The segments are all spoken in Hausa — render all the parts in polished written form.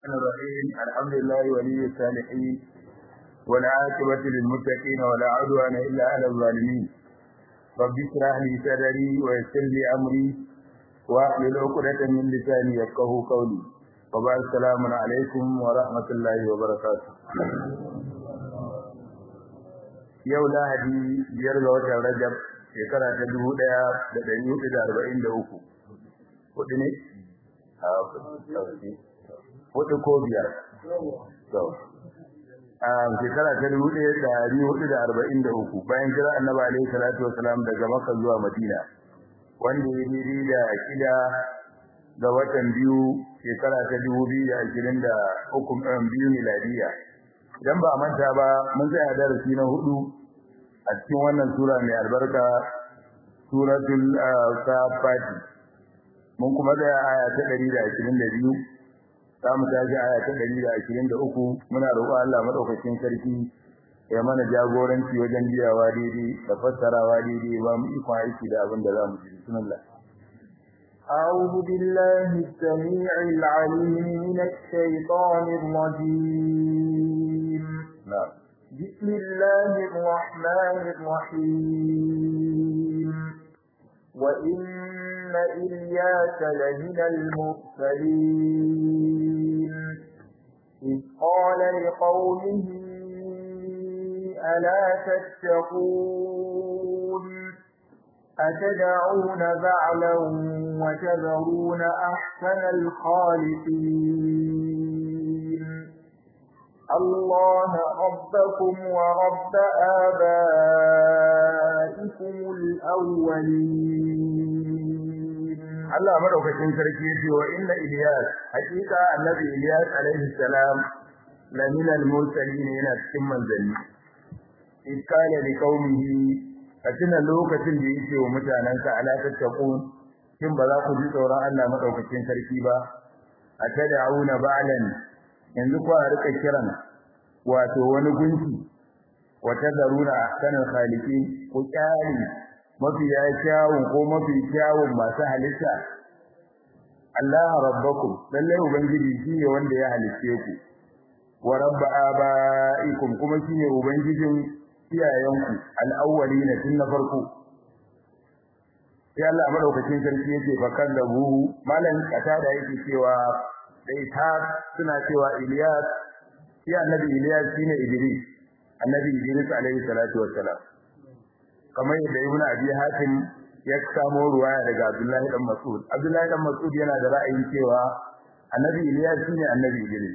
الرحيم الحمد لله ولي الصالحين والعاقبة للمتقين ولا عدوان إلا على الظالمين رب اشرح لي صدري ويسر لي أمري واحلل عقدة من لساني يفقهوا قولي وبعد السلام عليكم ورحمة الله وبركاته yau Lahadi 5 ga watan Rajab shekara ta 1443 kudi ne hudu ko biyar shekara ta 1443 bayan jira annabi alaihi salatu wasalam daga Makka zuwa Madina wanda ya yi da kida ga watan biyu shekara ta 2023 biyu miladiya dan ba manta ba mun tsaya darasi na hudu a cikin wannan sura mai albarka suratul safat mun kuma da aya ta 122 zamu tafi aya ta 123 muna roƙo Allah madaukakin sarki ya mana jagoranci wajen biyawa daidai da fassarawa daidai ba mu iko aiki da abin da zamu ji bismillah أعوذ بالله السميع العليم من الشيطان الرجيم نعم بسم الله الرحمن الرحيم وإن إلياس لمن المرسلين إذ قال لقومه ألا تتقون أتدعون بعلا وتذرون أحسن الخالقين الله ربكم ورب آبائكم الأولين Allah madaukakin sarki yace wa inna Ilyas hakika annabi Ilyas alaihi salam lamina al-mursalin yana cikin manzanni iskala li qaumihi katina lokacin da yake wa mutanansa ala tattaqun kin ba za ku ji tsoron Allah madaukakin sarki ba atad'una ba'lan yanzu ku rika kiran wato wani gunki wata zaruna ahsanul khaliqin ku kyali mafi ya kyawun ko mafi kyawun masu halitta Allah rabbakum lalle ubangiji shine wanda ya halice ku wa rabb abaikum kuma shine ubangijin iyayenku al-awwalina tun na farko sai Allah madaukakin sarki yake bakan da buhu malan kata da yake cewa dai ta suna cewa Ilyas shi annabi Ilyas shine Idris annabi Idris alaihi salatu wassalam kamar yadda Ibn Abi Hatim ya samo ruwaya daga Abdullah ibn Mas'ud Abdullah ibn Mas'ud yana da ra'ayin cewa annabi Ilyas shine annabi Idris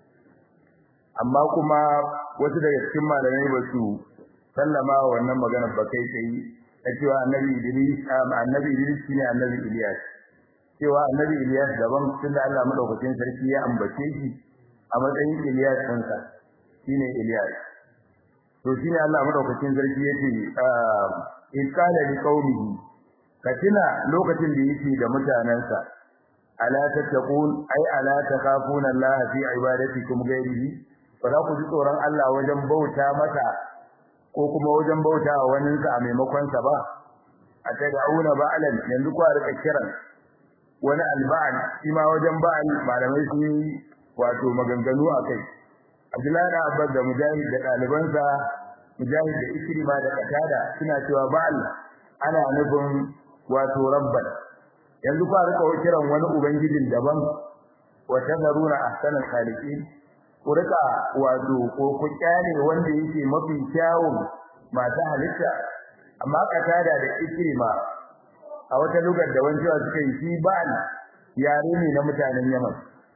amma kuma wasu daga cikin malamai ba su sallama wannan magana ba kai sai cewa annabi Idris shine annabi Ilyas cewa annabi Ilyas daban tunda Allah madaukakin sarki ya ambace shi a matsayin Ilyas ɗinsa shine Ilyas to shine Allah madaukakin sarki yace iskala li qaumihi katina lokacin da yake da mutanansa ala tattaqun ay ala takhafuna Allah fi ibadatikum ghairihi fa za ku ji tsoron Allah wajen bauta masa ko kuma wajen bauta wa wani sa a maimakon sa ba atad'una ba'lan yanzu ku rika kiran wani alba'al shi ma wajen ba'al malamai sun yi wato maganganu akai Abdullahi da Abbas da Mujahid da dalibansa Mujahid da Ikrima da Qatada suna cewa ba'al ana nufin wato rabban yanzu ku rika kiran wani ubangijin daban wa tazaruna ahsanal khaliqin ku rika wato ko ku kyale wanda yake mafi kyawun masu halitta amma Qatada da Ikrima a wata lugar da wancewa suka yi shi ba'al yare ne na mutanen Yaman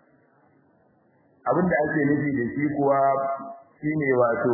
abinda ake nufi da shi kuwa shine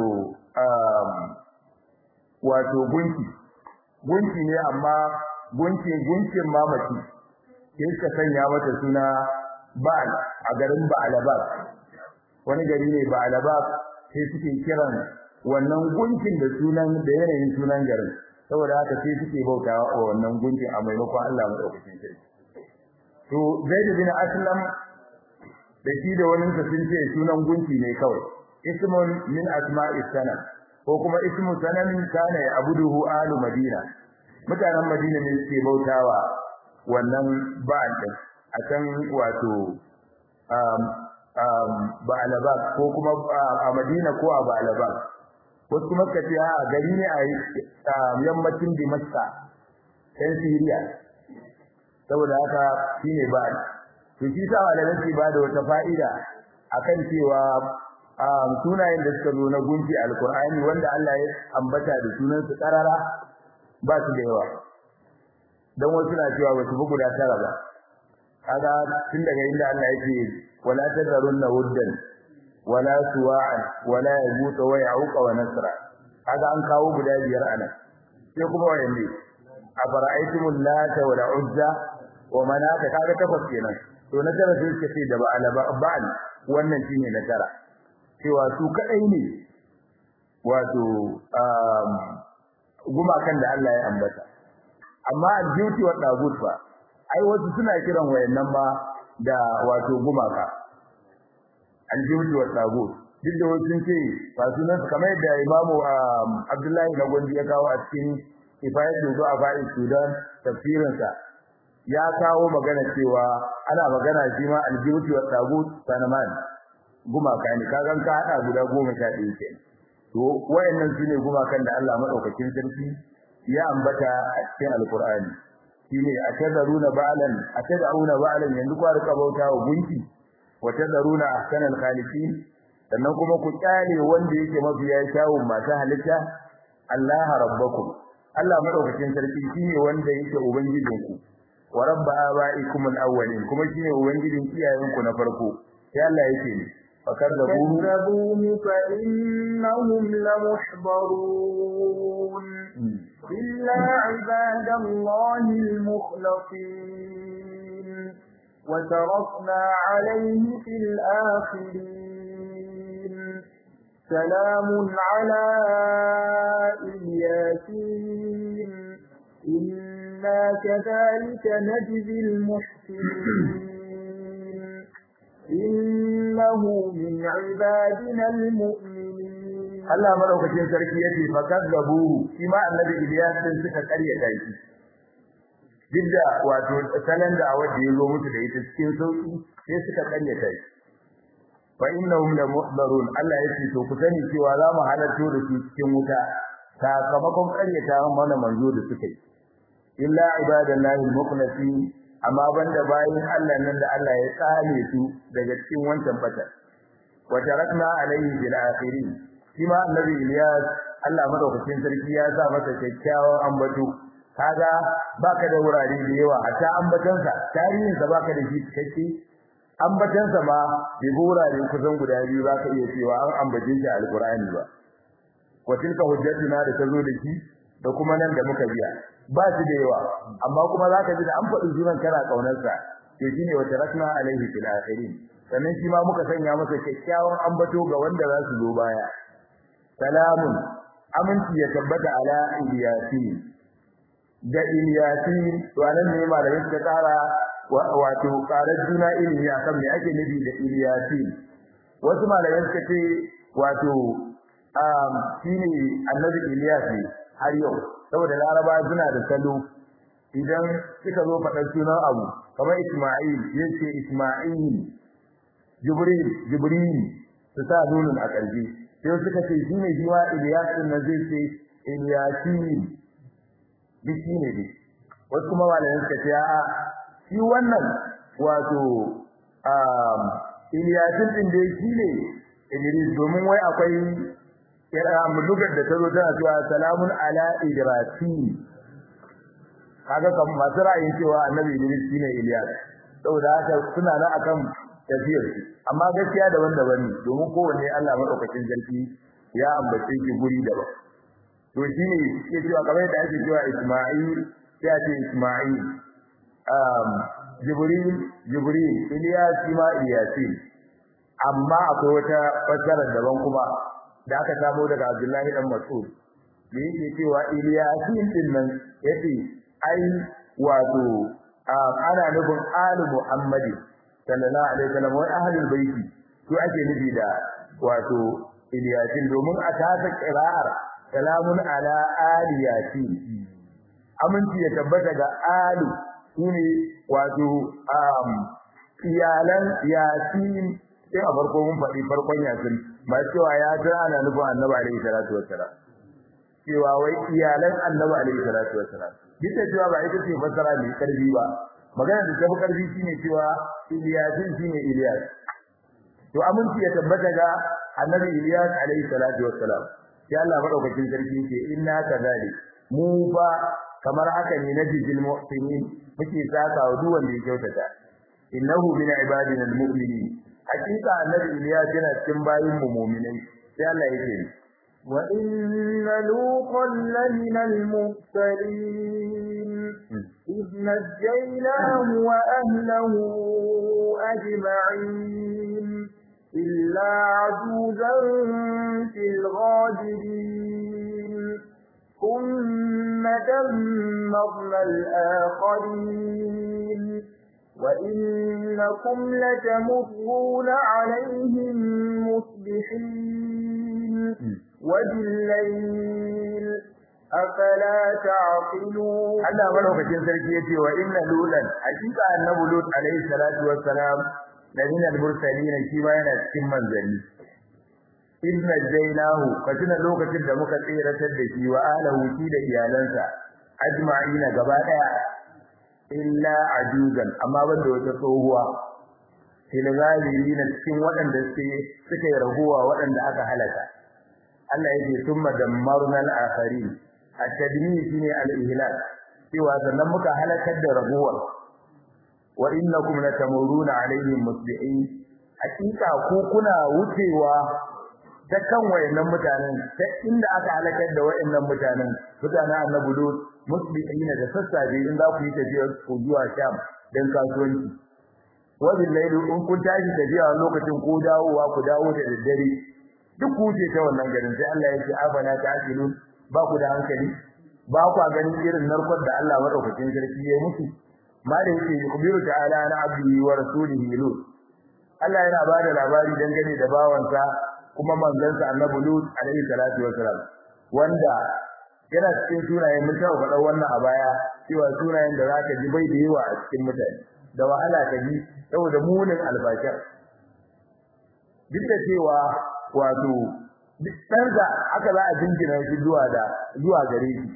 wato gunki ne amma gunkin mamaki sai suka sanya mata suna ba'al a garin Ba'alabak wani gari ne Ba'alabak sai suke kiran wannan gunkin da yanayin sunan garin saboda haka sai suke bautawa a wannan gunkin a maimakon Allah madaukakin sarki to Zaid bin Aslam da shi da wani sun ce sunan gunki ne kawai ismun min asma'is sanam ko kuma ismu sanamin kana ya abuduhu ahlu madina mutanen madina ne suke bautawa wannan ba'al din a can wato Ba'alabak ko kuma a Madina ko a Ba'alabak wasu kuma suka ce a gari ne a yammacin Dimashqa ɗan Syria saboda haka shine Ba'al to shi sa malamai ba da wata fa'ida akan cewa sunayen da suka zo na gunki alqur'ani wanda Allah ya ambata da sunan su karara ba su da yawa dan wasu na cewa ba su bugu da tara ba kaga tun daga inda Allah yake wala tadarunna wuddan wala suwa'an wala yabuta wa ya'uqa wa nasra kaga an kawo guda biyar anan sai kuma wayanne afara'aytumul lata wal uzza wa manata kaga takwas kenan to na tara sai suka ce da ba'al wannan shine na tara cewa su kadai ne wato gumakan da Allah ya ambata amma al-beauty wa tagut fa ai wasu suna kiran wayannan ba da wato gumaka al-beauty wa tagut duk da wasu sun ce ba sunan kamar da Imamu Abdullahi na Gondi ya kawo a cikin Ifayatul Du'afa Sudan tafsirinsa ya kawo magana cewa ana magana shi ma al-beauty wa tagut sanaman gumaka ne kagan ka hada guda 11 kenan to wayannan sune gumakan da Allah madaukakin sarki ya ambata a cikin alqur'ani shine atadaruna ba'lan yanzu ku rika bauta wa gunki wa tadaruna ahsanal khaliqin sannan kuma ku kyale wanda yake mafiya kyawun masu halitta Allah rabbakum Allah madaukakin sarki shine wanda yake ubangijinku wa rabb abaikum alawwalin kuma shine ubangijin iyayenku na farko sai Allah yake ne فكذبوه فإنهم لمحضرون إلا عباد الله المخلصين وتركنا عليه في الآخرين سلام على إلياسين إنا كذلك نجزي المحسنين إنه من عبادنا المؤمنين Allah madaukakin sarki yace fakazzabuhu kima annabi Ilyas din suka karyata shi didda wato sanan da awadi yazo musu da ita cikin sauki sai suka karyata shi fa innahum la muhdarun Allah yace to ku sani cewa za mu halarto da su cikin wuta sakamakon karyata mana manzo da suka yi illa ibadallahi al-mukhlasin amma banda bayin Allah nan da Allah ya tsale su daga cikin wancan fata wa tarakna alayhi bil akhirin kima annabi Ilyas Allah madaukakin sarki ya sa masa kyakkyawan ambato kaga baka da wurare da yawa hatta ambatansa tarihin sa baka da shi cikakke ambatansa ma bi wurare kusan guda biyu zaka iya cewa an ambace shi alqur'ani ba wa tilka hujjatuna da tazo da shi da kuma nan da muka biya ba shi da yawa amma kuma zaka ji da an faɗi sunan kana kaunarsa to shine wa tarakna alaihi fil akhirin sannan shi ma muka sanya masa kyakkyawan ambato ga wanda za su zo baya salamun aminci ya tabbata ala Ilyasin da Ilyasin to anan ne malamin suka tsara wato karar juna ilimi akan me ake nufi da Ilyasin wasu malamin suka ce wato shine annabi Ilyas ne har yau saboda Laraba suna da salo idan suka zo faɗar sunan abu kamar Isma'il yace Isma'il Jibril su sa nunun a ƙarfi sai suka ce shine jiwa Ilyas din nan zai ce Ilyasin bishi ne dai wasu kuma malaman suka ce a'a shi wannan wato Ilyasin din dai shine Idris domin wai akwai lugar da tazo tana cewa salamun ala Idrasin kaga kan masu ra'ayin cewa annabi Idris shine Ilyas saboda haka suna nan akan tafiyar amma gaskiya daban-daban ne domin kowanne Allah madaukakin sarki ya ambace shi guri daban to shine yake cewa kamar yadda ake cewa Isma'il sai ake Isma'il Jibril Ilyas ma Ilyasin amma akwai wata fasara daban kuma da aka samu daga Abdullahi dan Mas'ud da yake cewa Ilyasin din nan yace ai wato ana nufin ali Muhammadi sallallahu alaihi wasallam wa ahlul baiti to ake nufi da wato Ilyasin domin a tasa qira'ar salamun ala aliyatin aminci ya tabbata ga alu shine wato iyalan yasin sai a farko mun faɗi farkon yasin ba cewa ya ta ana nufin annabi alaihi salatu wassalam cewa wai iyalan annabi alaihi salatu wassalam duk da cewa ba ita ce fasara mai karfi ba magana da tafi karfi shine cewa Iliyasin shine Iliyas to aminci ya tabbata ga annabi Iliyas alaihi salatu wassalam sai Allah madaukakin sarki yake inna kadhalik mu ba kamar haka ne na jijil mu'minin muke saka wa duk wanda ya kyautata innahu min ibadina almu'minin hakika annabi Iliyas yana cikin bayin mu mu'minai sai Allah yake wa inna lutan lamina al-mursalin idh najaynahu wa ahlihi ajma'in illa 'ajuzan fil ghabirin ثم دمرنا الآخرين وإنكم لتمرون عليهم مصبحين وبالليل أفلا تعقلون الله ملوكين sarki yace wa inna lulan hakika annabi lut alayhi salatu wassalam min al-mursalin shi ma yana cikin manzali inna jainahu katina lokacin da muka tsiratar da shi wa ahlihi da iyalansa ajma'ina gaba daya illa ajuzan amma banda wata tsohuwa fil ghalibina cikin waɗanda suka yi raguwa waɗanda aka halaka Allah yake summa dammarna al-akharin at-tadmir shine al-ihlak cewa sannan muka halakar da raguwa wa innakum latamuruna alaihim musbihin hakika ku kuna wucewa ta kan wayannan mutanen ta inda aka halakar da wayannan mutanen annabi lut musbihina da sassafe in za ku yi tafiya ku zuwa sham dan kasuwanci wa billahi in kun tashi tafiya lokacin ko dawowa ku dawo da daddare duk ku ce ta wannan garin sai Allah ya ce afana ta'qilun ba ku da hankali ba ku ganin irin narkon da Allah madaukakin sarki ya musu ma da yake yukhbiru ta'ala an abdihi wa rasulihi lut Allah yana bada labari dangane da bawansa kuma manzansa annabi lut alaihi salatu wasalam wanda yana cikin sunayen mun taɓa faɗa wannan a baya cewa sunayen da zaka ji bai da yawa a cikin mutane da wahala ka ji saboda munin albashar duk da cewa wato ɗansa aka za a jingina shi zuwa gare shi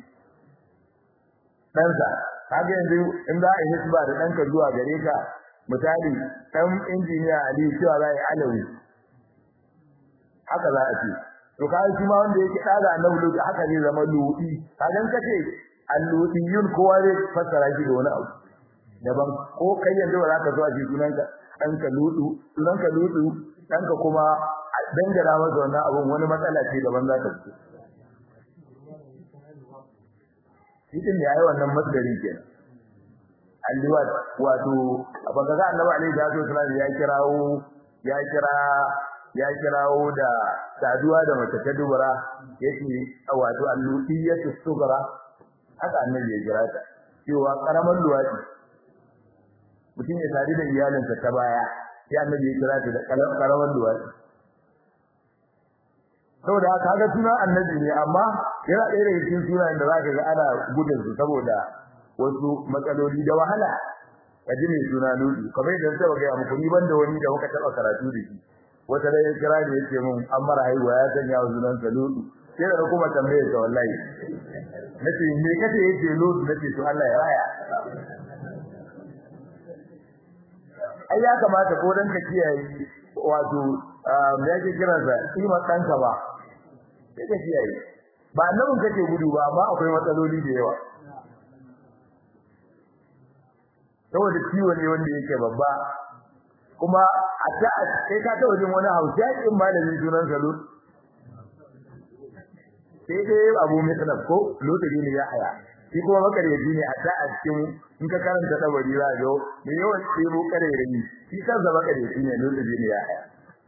ɗansa kaga yanzu in za a yi hisba da ɗanka zuwa gare ka misali ɗan injiniya Ali cewa za a yi alawi haka za a ce to kai shi ma wanda yake daga annabi Lut haka zai zama ludi kagan kace al-ludiyun kowa zai fassara shi da wani abu daban ko kai yanzu ba za ka zo a ji sunanka danka ludu danka kuma dangara masa wannan abun wani matsala ce daban za ka fito idan ya yi wannan masdarin kenan alliwat wato abaka ga annabi alaihi salatu wasallam ya kirawo da saduwa da mace ta dubura yake wato al-ludiyatu sughra haka annabi ya kira ta cewa karamar luwadi mutum ya sadu da iyalinsa ta baya sai annabi ya kira ta da karamar luwadi saboda haka ga sunan annabi ne amma yana ɗaya daga cikin sunayen da zaka ga ana gudun su saboda wasu matsaloli da wahala kaji mai suna ludu kamar idan sai ga muku ni banda wani da muka taba karatu da shi wata da ya kira da yake mun an mara haihuwa ya sanya wa sunan ludu sai da kuma tambaye ta wallahi nace me kace yake ludu nace to Allah ya raya ai ya kamata ko dan ka kiyaye wato me yake kiransa kima kanka ba sai ka kiyaye ba nan kake gudu ba amma akwai matsaloli da yawa saboda ciwo ne wanda yake babba kuma a ta kai ka ta wajen wani hausa in malamin sunan sa lut sai dai abu mai sanar ko lokaci ne ya haya shi kuma makaryaci ne a ta a cikin in ka karanta tabari za ga me yawan tsebo karerai shi kansa makaryaci ne lokaci ne ya haya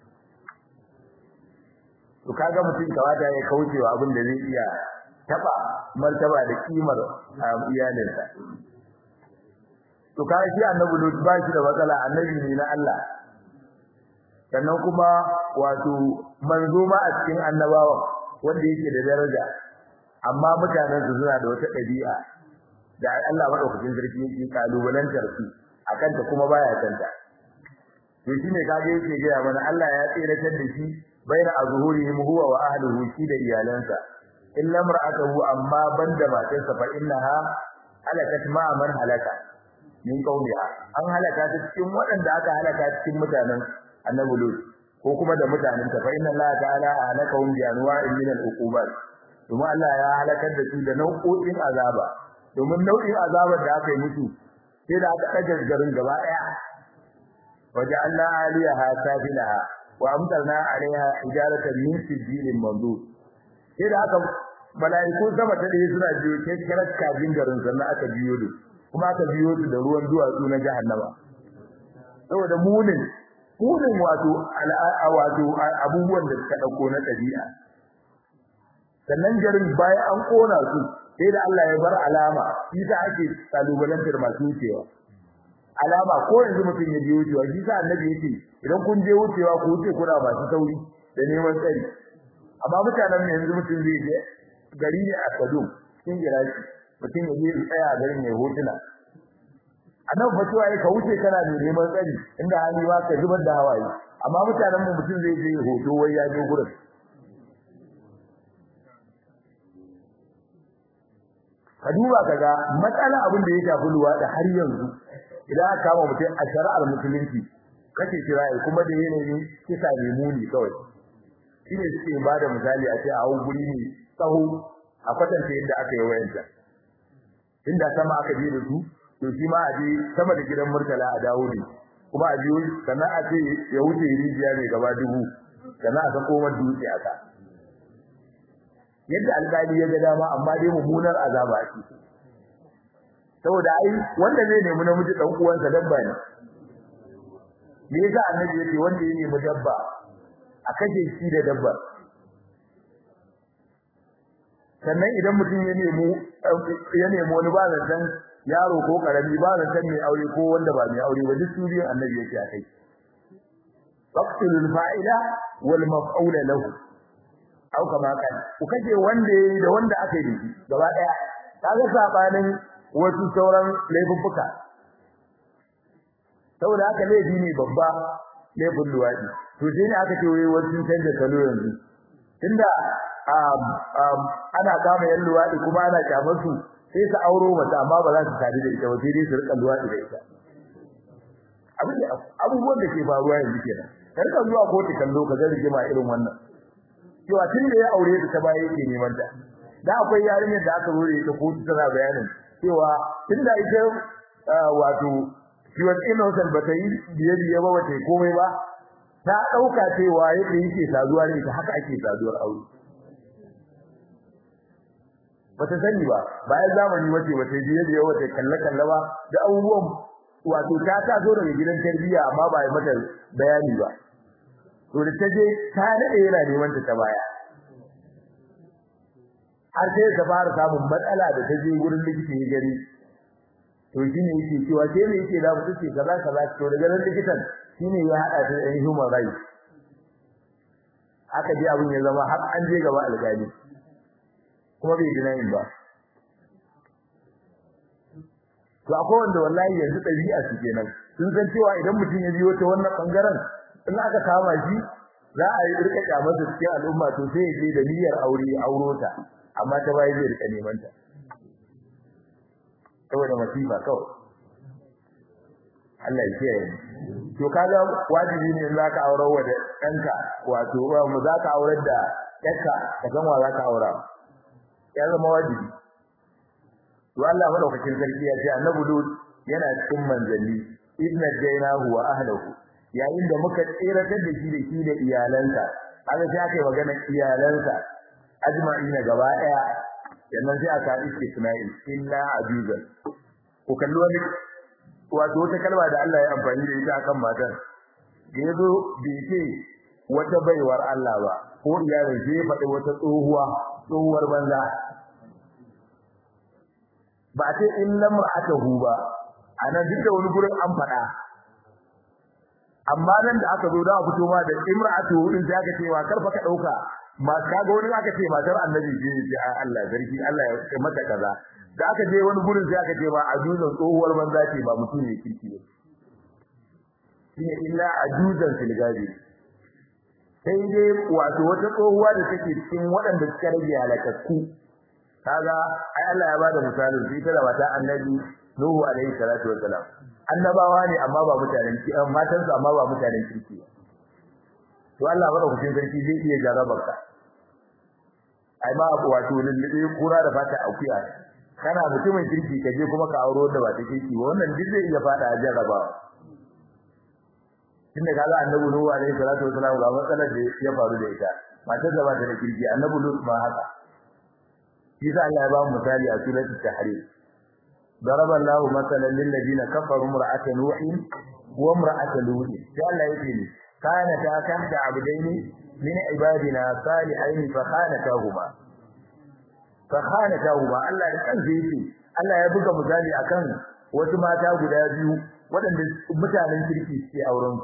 to kaga mutum kawata ya kaucewa abin da zai iya taba martaba da kimar iyalinsa to kai shi annabi lut ba shi da matsala annabi ne na Allah sannan kuma wato manzo ma a cikin annabawa wanda yake da daraja amma mutanen su suna da wata dabi'a da Allah madaukakin sarki yake kalubalantar su akan ta kuma baya kanta to shine kage yake ga mana Allah ya tsiratar da shi baina azhurihim huwa wa ahlihi shi da iyalansa illa mar'atuhu amma banda matarsa fa innaha halakat ma man halaka min qawliha an halaka ta cikin waɗanda aka halaka cikin mutanen annabi lut ko kuma da mutanen ta fa inna Allah ta'ala halakahum bi anwa'in min al-uqubat kuma Allah ya halakar da su da nau'o'in azaba domin nau'in azabar da aka yi musu sai da aka ɗaga garin gaba ɗaya waja'alna 'aliyaha safilaha wa amtarna 'alayha hijaratan min sijilin mandud sai da aka malaiku sama ta dai suna biyo ke kirar kajin garin sannan aka biyo su kuma aka biyo su da ruwan duwatsu na jahannama saboda munin wato abubuwan da suka dauko na dabi'a sannan garin bayan an kona su sai da Allah ya bar alama isa ake kalubalantar masu wucewa alama ko yanzu mutum ya je wucewa shi sa annabi yake idan kun je wucewa ku wuce kuna masu sauri da neman tsari amma mutanen ne yanzu mutum zai je gari ne a Kaduna cikin Iraki mutum ya je tsaya a garin mai hotuna annabi fa cewa ka wuce kana da neman tsari inda hali ba ka zubar da hawaye amma mutanen mu mutum zai je hoto wai ya je gurin ka duba kaga matsala abin da ya shafi luwada har yanzu idan aka kama mutum a shari'ar musulunci kace kirayi kuma da yanayin kisa ne muni kawai shine suke ba da misali a ce a hawo guri ne tsaho a kwatanta yadda aka yi wayanta inda sama aka je da su to shi ma a je sama da gidan murtala a dawo ne kuma a biyo sannan a ce ya wuce rijiya ne gaba dubu sannan a sako mar dutse a ka yadda alƙali ya ga dama amma dai mummunar azaba ce saboda ai wanda zai nemi namiji dan uwansa dabba ne me yasa annabi yake wanda ya nemi dabba a kashe shi da dabba sannan idan mutum ya nemi wani ba zan yaro ko karami ba zan mai aure ko wanda ba mai aure ba duk suriyar annabi yake akai faqtulul fa'ila wal maf'ula lahu au kama kan ku kaje wanda yayi da wanda aka yi gaba daya kaga sabanin wasu sauran laifuffuka saboda haka laifi ne babba laifin luwadi to sai ne aka ce wai wasu canja kalo yanzu tunda ana kama yan luwadi kuma ana kyamar su sai su auro mata amma ba za su sadi da ita ba sai dai su rika luwadi da ita abubuwan da ke faruwa yanzu kenan karka zuwa kotu kallo ka ga rigima irin wannan cewa tun da ya aure ta baya yake neman ta da akwai yarinyar da aka rore ta kotu tana bayanin cewa tun da ita wato she was innocent ba ta yi biye ba wata komai ba ta dauka cewa yadda yake saduwa ne haka ake saduwar aure bata sani ba bayan zamani wace wata biye wata kalle ba da abubuwan wato ta taso daga gidan tarbiyya amma ba yi mata bayani ba to da taje ta dade yana neman ta baya har sai ta fara samun matsala da taje gurin likita ya gari to shine yake cewa sai me yake da mutu ce kaza to daga nan likitan shine ya hada ta ɗan human rights aka je abin ya zama har an je gaba alƙali kuma bai dinayin ba to akwai wanda wallahi yanzu ɗabi'a su kenan sun san cewa idan mutum ya biyo ta wannan bangaren in aka kama shi za a yi rika kyamar da cikin al'umma to sai ya je da niyyar auro ta amma ta bai zai rika neman ta saboda masifa kawai Allah ya kiyaye to kaga wajibi ne in zaka aurar wa da danka wato mu zaka aurar da yakka ka san wa zaka aura ya zama wajibi to Allah madaukakin sarki ya ce annabi Lut yana cikin manzanni idna jainahu wa ahlihi yayin da muka tsiratar da shi da iyalansa aka sai aka yi magana iyalansa ajma'ina gaba daya yannan sai aka istisna'i illa ajuzan ko kallo wani wato wata kalma da Allah ya amfani da ita akan matar da yazo bai ce wata baiwar Allah ba ko iyalin sai ya faɗi wata tsohuwar banza ba ce illa mar'atuhu ba ana duka wani gurin an faɗa amma nan da aka zo da fito ma da imra'atu din sai aka ce wa karfa ka dauka ma kaga wani aka ce matar annabi ce Allah zarki Allah ya ce mata kaza da aka je wani gurin sai aka ce ba ajuzan tsohuwar banza ce ba mutum ne kirki ne shine illa ajuzan fil gabi sai dai wato wata tsohuwa da take cikin waɗanda suka rage halakakku kaga ai Allah ya bada misali sai ta da mata annabi Nuhu alaihi salatu wassalam annabawa ne amma ba mutanen ki matansu amma ba mutanen kirki to Allah bada kucin sarki zai iya jarabar ka ai ma wato lullube kura da fata akuya kana mutumin kirki kaje kuma ka auro da ba ta kirki wannan duk zai iya fada a jarabawa tunda kaga annabi Nuhu alaihi salatu wassalam ga matsalar da ya faru da ita matar da ba ta da kirki annabi Lut ma haka Isa Allah ya ba mu misali a suratul tahrim daraba Allahu masalan lil ladina kafaru imra'at nuh wa imra'at lut sai Allah yake ni kana ta tahta abdaini min ibadina salihin fa khanatahuma Allah da kansa yake Allah ya buga misali akan wasu mata guda biyu waɗanda mutanen kirki suke auren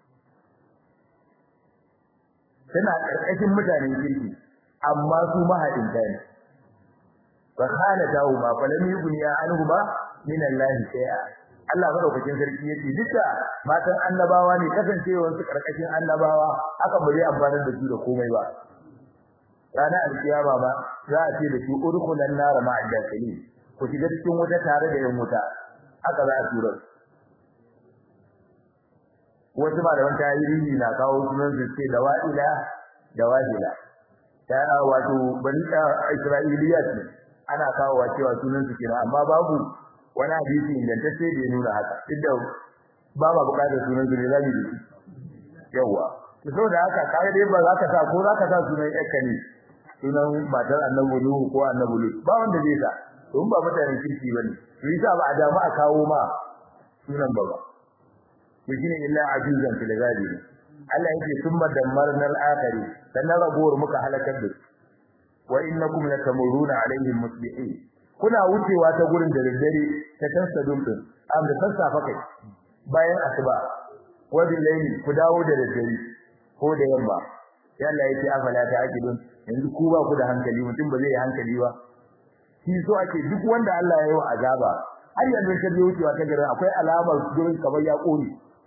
suna karkashin mutanen kirki amma su mahadin ne fakhanatahuma falam yughniya anhuma min Allah shay'a Allah madaukakin sarki yace duka matan annabawa ne kasancewar su karkashin annabawa aka bari amfani da su da komai ba rana alkiyama ba za a ce da su urkulan nar ma'a dakili ku shiga cikin wuta tare da yan wuta aka za a tura wasu malaman tarihi na kawo sunan su ce da wa'ila da wahila ta wato bani Isra'iliyat ne ana kawo cewa sunan su kenan amma babu wani hadisi ingantacce da ya nuna haka inda ba ma bukatar sunan su ne zamu yi yawa to da haka kare dai ba za ka sa ko za ka sa sunan yakka ne sunan matar annabi Nuhu ko annabi Lut ba wanda zai sa don ba mutanen kirki bane to yasa ba a damu a kawo ma sunan ba to shine illa ajuzan fil gadi Allah yake summa dammarna al-akhiri sannan rabuwar muka halakar da su wa innakum latamuruna alaihim musbihin kuna wucewa ta gurin da daddare ta tansadun din am da sassafa kai bayan asuba wa billahi ku dawo da daddare ko da yamma sai Allah yake afala ta akidun yanzu ku ba ku da hankali mutum ba zai yi hankali ba shi so ake duk wanda Allah ya yi wa azaba har yanzu ka je wucewa ta garin akwai alamar gurin kamar ya kore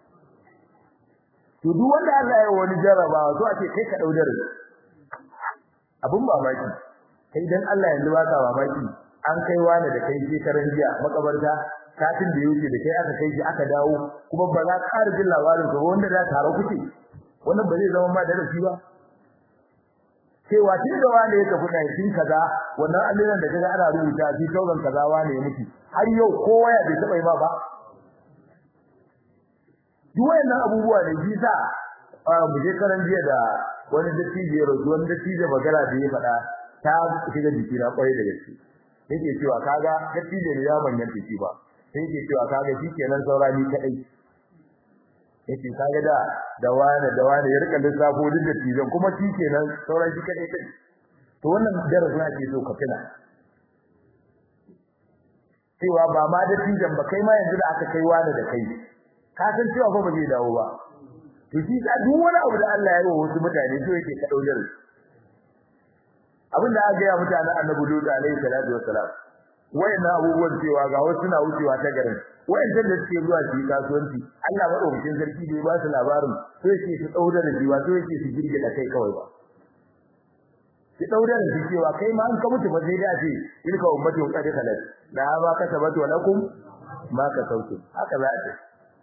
to duk wanda Allah ya yi wani jarabawa so ake kai ka daudar abun mamaki kai dan Allah yanzu ba ka mamaki an kai wani da kai shekaran jiya makabarta kafin da yake da kai aka kai shi aka dawo kuma ba za ka jin labarin ka wanda za ta haro kuke wannan ba zai zama ma darasi ba cewa tun da wani ya tafi ɗin kaza wannan alluran da kaga ana rubuta shi sauran kaza wani ya mutu har yau kowa ya bai taba yi ba duk wannan abubuwa ne bisa mu je karan jiya da wani dattijo ya roƙi wani dattijo magana da ya faɗa ta shiga jiki na kwarai da gaske yake cewa kaga dattijo ne ya manyan jiki ba yake cewa kaga shikenan saura ni kadai yake kaga da wani ya rika lissafo duk dattijon kuma shikenan saura shi kadai kai to wannan darasi na ke so ka tuna cewa ba ma dattijon ba kai ma yanzu da aka kai wani da kai ka san cewa fa ba zai dawo ba to shi da duk wani abu da Allah ya yi wa wasu mutane to yake ka daudar abin da aka ga mutane annabi Lut alaihi salatu wassalam wayannan abubuwan cewa ga wasu na wucewa ta garin wayannan da suke zuwa su kasuwanci Allah madaukakin sarki da ya ba su labarin to yake su daudar da jiwa to yake su girge da kai kawai ba ki daudar da cewa kai ma an ka mutu ba sai da ce ilka ummati qad khalat la ma kasabatu wa lakum ma kasabtum haka za a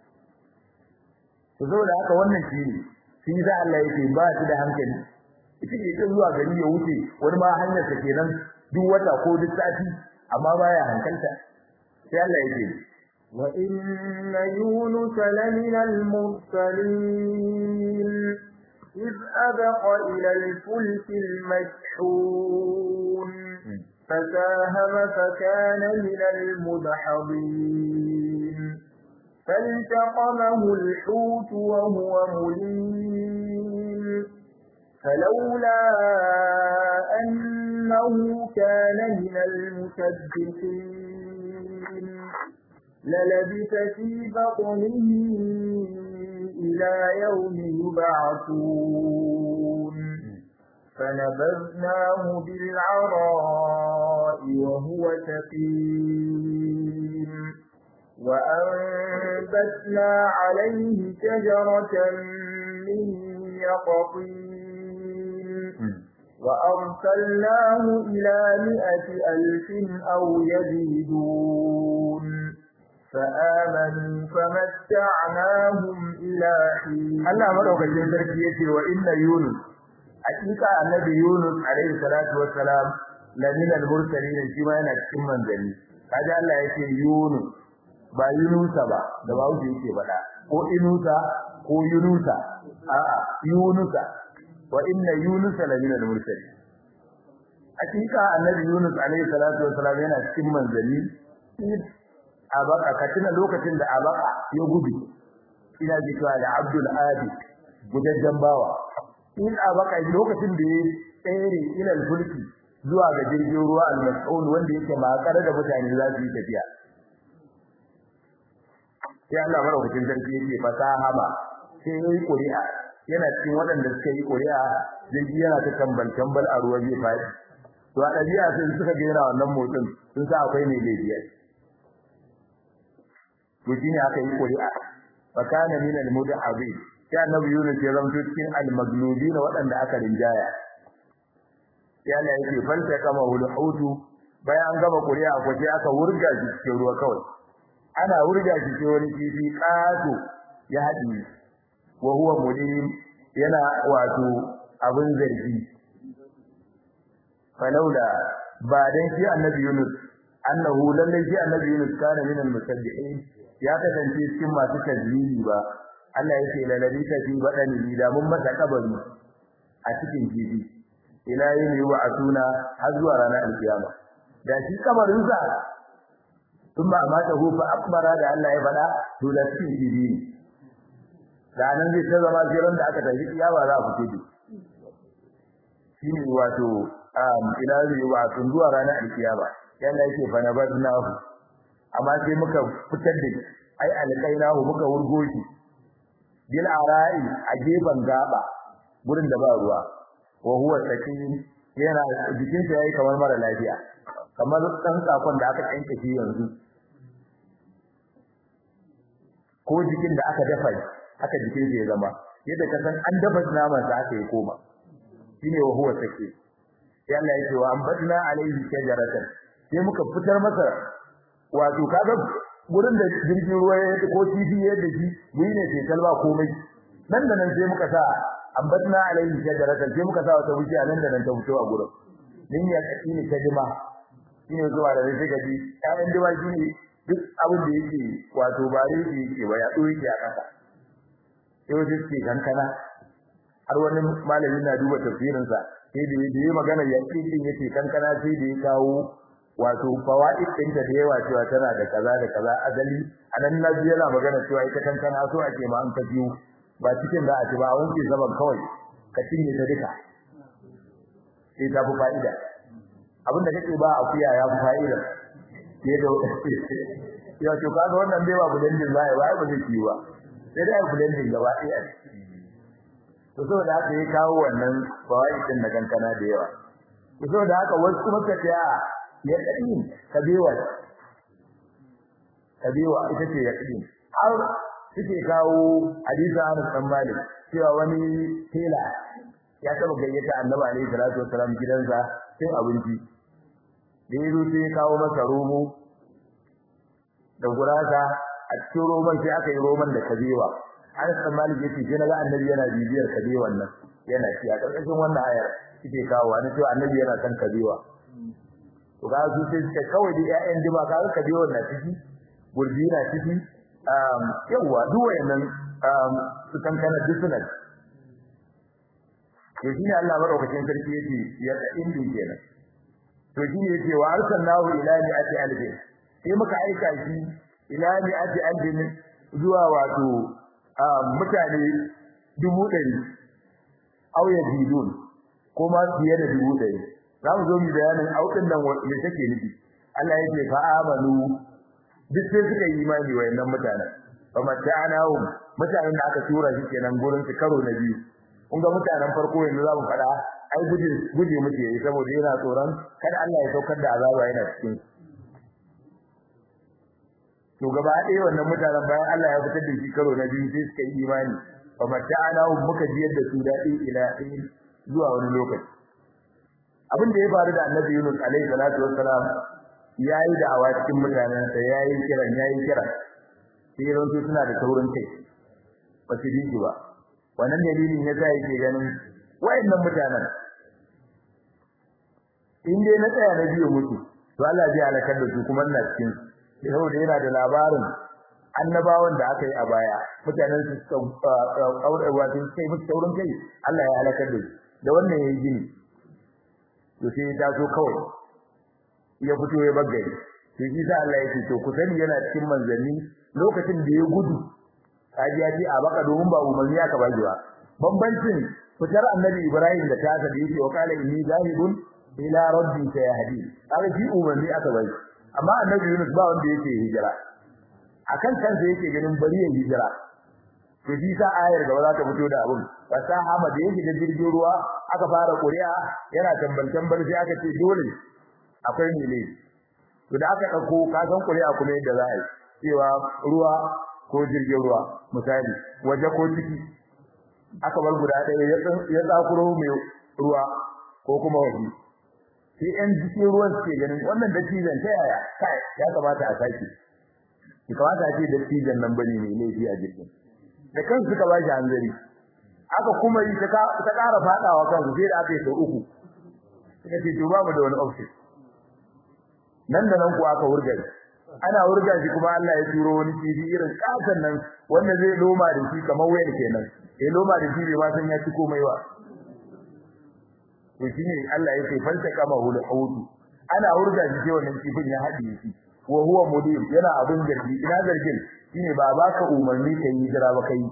to saboda haka wannan shine shi da Allah yake ba shi da hankali ita ke zuwa gari ya wuce wani ma hanyar sa kenan duk wata ko duk sati amma baya hankalta sai Allah yake wa inna yunus lamina al-mursalin إذ أبق إلى الفلك المشحون فساهم فكان من المدحضين فالتقمه الحوت وهو مليم فلولا أنه كان من المسبحين للبث في بطنه إلى يوم يبعثون فنبذناه بالعراء وهو سقيم وأنبتنا عليه شجرة من يقطين وأرسلناه إلى 100,000 أو يزيدون فآمنوا فمتعناهم إلى حين. الله مدوكاkin sarki yace wa inna yunus hakika annabi yunus alaihi salatu wassalam la min al-mursalin shi ma yana cikin manzanni kaje Allah yace yunus ba yunusa ba da ba wuce yake bada ko inusa ko yunusa a'a yunusa wa inna yunusa la min al-mursalin hakika annabi yunus alaihi salatu wassalam yana cikin manzanni abaka katina lokacin da abaka ya gudu ina ji cewa da Abdul Adi gudajjan bawa in abaka lokacin da ya tsere ila fulki zuwa ga jirgin ruwa al-mas'ul wanda yake makare da mutane za su yi tafiya sai Allah madaukakin sarki yake fasahaba sai yayi ƙuri'a yana cikin waɗanda suka yi ƙuri'a jirgi yana ta tambal a ruwa zai faɗi to a ɗabi'a sai suka ga yana wannan motsin sun sa akwai mai laifi to shine aka yi ƙuri'a fa kana min al-mudhabin sai annabi Yunus ya zama cikin al-maglubin waɗanda aka rinjaya sai Allah yake falta kama hulhutu bayan an gama ƙuri'a ko sai aka wurga shi cikin ruwa kawai ana wurga shi sai wani kifi ƙato ya haɗi wa huwa mulim yana wato abin zargi falaula ba dan shi annabi Yunus annahu lallai shi annabi Yunus kana min al-musabbihin ya kasance cikin masu tajwidi ba Allah yake lalabi ta fi badani da mun masa kabari a cikin jibi ila yin wa asuna har zuwa ranar alkiyama da shi kabarin sa kuma amata hu fa akbara da Allah ya fada to da cikin jibi da nan zai ta zama jiran da aka tafi kiyama za a fito shine wato ila yin wa asun zuwa ranar alkiyama yalla yake fa nabadnahu amma sai muka fitar da ai alqainahu muka wurgo shi bil arai a gefen gaba gurin da ba ruwa wa huwa sakin yana jikin sa yayi kamar mara lafiya kamar dan sakon da aka yanke shi yanzu ko jikin da aka dafa haka jikin sa ya zama yadda ka san an dafa naman sa aka yi koma shine wa huwa sakin sai Allah ya ce wa ambadna alaihi shajaratan sai muka fitar masa wato kaga gurin da jirgin ruwa ya ko TV yadda shi guri ne sai kalba komai nan da nan sai muka sa ambatna alaihi shajaratan sai muka sa wata wuce nan da nan ta fito a gurin din ya kaci ne kadima shine zuwa da sai gaji ƴaƴan diwa shine duk abin da yake wato bare yake ba ya yake a kasa sai wata ce kankana har wani malami na duba tafsirin sa sai da yayi magana yake din yake kankana sai da ya kawo wato fawaid din da yawa cewa tana da kaza da kaza azali anan nabi yana magana cewa ita kankana so ake ma an ta biyu ba cikin da a ci ba wanke zaman kawai ka cinye ta duka sai ta fi fa'ida abinda kake ba akuya ya fi fa'ida sai da ya to kaga wannan bai ba blending ba ba zai ci ba sai dai blending gaba ɗaya to saboda haka ya kawo wannan fawaid din na kankana da yawa to saboda haka wasu kuma ka yaqin kabewa ita ce yaqin har suke kawo hadisi Anas bin Malik cewa wani tela ya taba gayyata Annabi alaihi salatu wasallam gidansa cin abinci da yazo sai kawo masa romo da gurasa a cikin roman sai aka yi roman da kabewa Anas bin Malik yace sai naga Annabi yana bibiyar kabewan nan yana ci a karkashin wannan ayar suke kawo wani cewa Annabi yana kan kabewa to ga su sai suka kawai da ƴaƴan diba ka ka biyo na ciki gurbi na ciki yawa duk wayannan su kankana dukkan to shine Allah madaukakin sarki yake ya indin kenan to shine yake wa arsalnahu ila mi'ati alfin sai muka aika shi ila mi'ati alfin zuwa wato mutane 100,000 aw yazidun kuma fiye da 100,000 zamu zo mu bayanin aukin nan me take nufi Allah yake fa amanu duk sai suka yi imani wayannan mutanen fa mata'anahu mutanen da aka tura shi kenan gurin su karo na biyu kun ga mutanen farko yanzu zamu fada ai guje muke yi saboda yana tsoron kada Allah ya saukar da azaba yana cikin to gaba ɗaya wannan mutanen bayan Allah ya fitar da shi karo na biyu sai suka yi imani fa mata'ana muka ji yadda su daɗi ila zuwa wani lokaci abin da ya faru da Annabi Yunus alaihi salatu wassalam yayi da awa cikin mutanen sa yayi kira sai ran su suna da taurin kai ba su ji ba wannan dalilin ya sa yake ganin wayannan mutanen in dai na tsaya na biyo mutu to Allah zai halakar da su kuma ina cikin saboda yana da labarin annabawan da aka yi a baya mutanen su suka kaurawa sun kai musu taurin kai Allah ya halakar da su da wannan yayi gini to sai ya taso kawai ya fito ya bagare to shi sa Allah ya ce to ku sani yana cikin manzanni lokacin da ya gudu kaji ya ce a baka domin ba umarni aka ba ba bambancin fitar annabi Ibrahim da ta da yake wa qala inni zahibun ila rabbi sayahdi kaga shi umarni aka bai amma annabi Yunus ba wanda yake hijira akan kansa yake ganin bari ya hijira to shi sa ayar gaba za ta fito da abun fasaha ma da yake da jirgin ruwa aka fara ƙuri'a yana tambal sai aka ce dole akwai ne to da aka dauko ka san ƙuri'a kuma yadda za a yi cewa ruwa ko jirgin ruwa misali waje ko ciki aka bar guda ɗaya ya tsakuro mai ruwa ko kuma waje sai ɗan jikin ruwan suke ganin wannan dattijan ta yaya kai ya kamata a sake ki kamata a ce dattijan nan bane mai laifi a jirgin da kansu suka ba shi hanzari aka kuma yi ta ƙara faɗawa kansu sai da aka yi sau uku suka ce to babu da wani option nan da nan ko aka wurga ana wurga shi kuma Allah ya turo wani kifi irin kasan nan wanda zai loma da shi kamar wayar kenan loma da shi bai ma san ya ci komai ba to shine Allah ya ce falta kama hul hawdu ana wurga shi sai wannan kifin ya haɗiye shi wa huwa mudir yana abin garbi ina zargin shine ba baka umarni kai hijira ba kai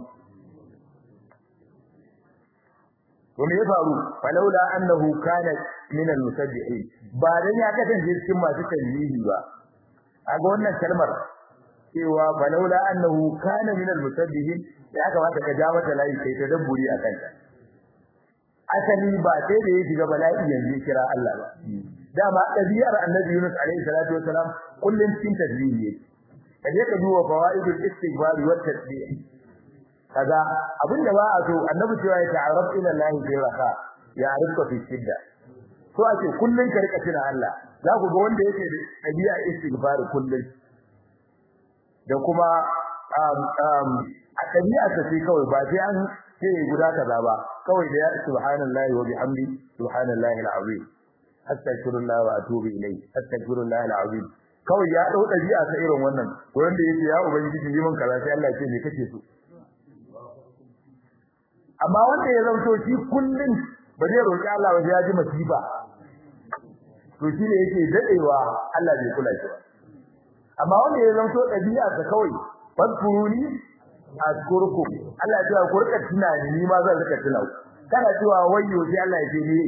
to me ya faru falaula annahu kana min al-musabbihin ba dan ya kasance cikin masu tanzihi ba aga wannan kalmar cewa falaula annahu kana min al-musabbihin ya kamata ka ja mata layi kai ta dabburi akan ta asali ba sai da ya shiga bala'i yanzu kira Allah ba dama ɗabi'ar annabi Yunus alaihi salatu wasalam kullun cikin tasbihi yake kaje ka duba fawaidul istighfar wa tasbih kaga abinda ba a so annabi cewa ya ta'arraf ila Allah fi raha ya arifka fi shidda so ake kullun ka rika tuna Allah za ku ga wanda yake da ɗabi'a istighfar kullun da kuma a ɗabi'a ta sai kawai ba sai an ce guda kaza ba kawai da ya subhanallahi wa bihamdi subhanallahi alazim astaghfirullah wa atubu ilayhi astaghfirullah alazim kawai ya dau dabi'a ta irin wannan wanda yake ya ubangiji yi min kaza sai Allah ya ce me kake so amma wanda ya zanto shi kullun ba zai roki Allah ba sai ya ji masifa to shi ne yake dadewa Allah bai kula shi amma wanda ya zanto dabi'a ta kawai fadkuruni azkurkum Allah ya ce ku rika tunani ni ma zan rika tunawa kana cewa wayyo sai Allah ya ce ni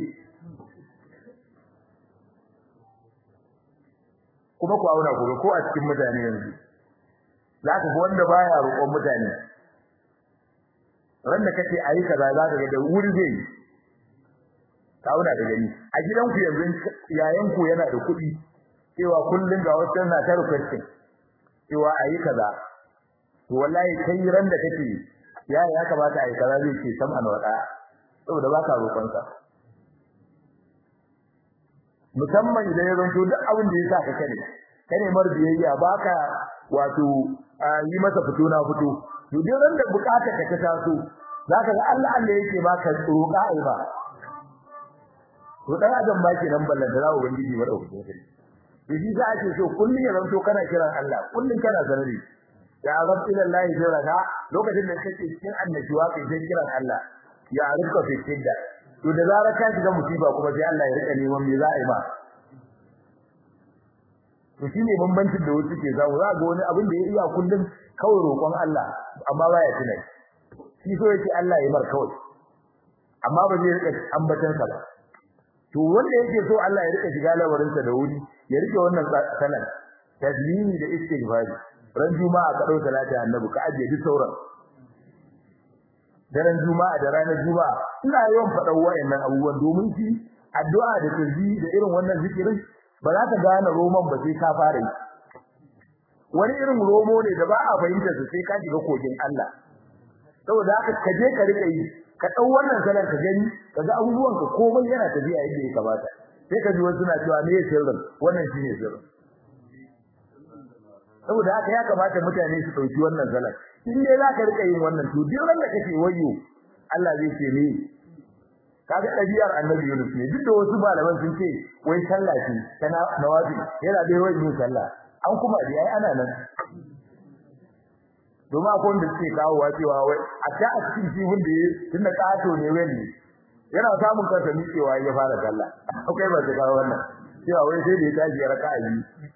kuma ku auna ku ko a cikin mutane yanzu zaka ga wanda baya roƙon mutane ran da kace ayi kaza zaka ga da wuri zai ka auna da gani a gidanku yanzu yayan ku yana da kuɗi cewa kullun ga wata na ta rukarci cewa ayi kaza to wallahi kai ran da kake ya kamata ayi kaza zai ce sam an wada saboda baka roƙon sa musamman idan ya zanto duk abin da ya sa ka kane mar biyayya baka wato yi masa fito na fito to duk ran da bukatar ka ta taso zaka ga Allah yake baka roƙa ai ba to dan adam ba ke nan ballan da ubangiji ba dauke shi to shi za a ce so kullun ya zanto kana kiran Allah kullun kana zarri ya rabbi lillahi jiraka lokacin da kake cikin annashuwa kai sai kiran Allah ya arifka fi shidda to da zarar ka shiga musiba kuma sai Allah ya rika neman me za a yi ba to shine bambancin da wasu ke zawo za ga wani abin da ya iya kullum kawai roƙon Allah amma baya tunai shi so yake Allah ya mar kawai amma ba zai rika ambatan sa ba to wanda yake so Allah ya rika shiga lawarin sa da wuri ya rike wannan sanan tadlimi da istighfar ran juma'a ka dauka salati annabi ka aje duk sauran daren juma'a da ranar juma'a ina yawan faɗa wayannan abubuwan domin shi addu'a da tasbih da irin wannan zikirin ba za ka gane roman ba sai ka fara yi wani irin romo ne da ba a fahimta su sai ka shiga kogin Allah saboda haka ka je ka rika yi ka dau wannan salar ka gani kaga abubuwan ka komai yana tafiya yadda ya kamata sai ka ji wasu na cewa me sirrin wannan shine sirrin saboda haka ya kamata mutane su dauki wannan salar in dai za ka rika yin wannan to duk ran da kake wayo Allah zai ce ni kaga ɗabi'ar annabi Yunus ne duk da wasu malaman sun ce wai sallah ce kana nawabi yana da yawan yin sallah an kuma dai ai ana nan domin akwai wanda suke kawo cewa wai a ta a cikin jibin da ya tunda kato ne wani yana samun kansa miƙewa ya fara sallah akwai ba su kawo wannan cewa wai sai da ya tashi raka'a biyu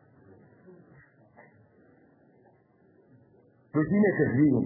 to shine tasbihin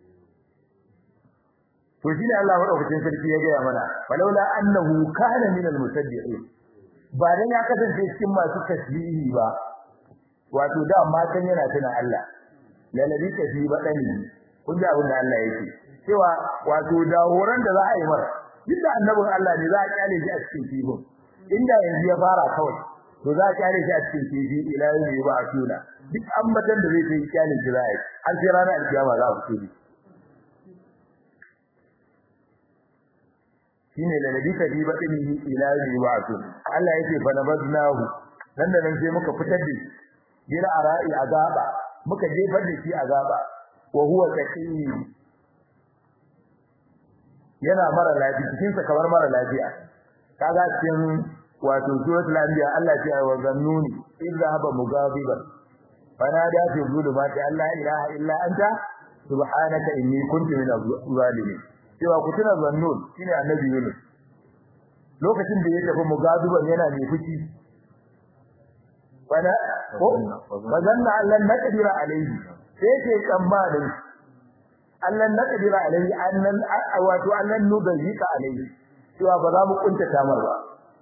to shine Allah madaukakin sarki ya gaya mana walaula annahu kana min almusabbihin ba dan ya kasance cikin masu tasbihi ba wato da matan yana tuna Allah lalabi tafi badani kun ji abin da Allah yake cewa wato da horan da za a yi mar duk da annabin Allah ne za a kyale shi a cikin kibo inda yanzu ya fara kawai to za a kyale shi a cikin kibi ila yau ba a tuna duk ambatan da zai yi kyale shi za a yi har sai ranar alkiyama za a fito shine da nabi tabi badani ila yau ba a tuna Allah yake fa nabadnahu nan da nan sai muka fitar da shi bila ara'i azaba muka jefar da shi azaba wa huwa saqim yana mara lafiya cikin sa kamar mara lafiya kaga cikin wato suratul anbiya Allah ya wa zannuni idza haba mugabiban fanada fi zulumati alla ilaha illa anta subhanaka inni kuntu minaz zalimin cewa ku tuna zannun shine annabi Yunus lokacin da ya tafi mugabiban yana mai fushi wazanna allan naqdira alayhi sai ke tsammanin allan naqdira alayhi annan wato allan nudayika alayhi cewa ba za mu kuntata mar ba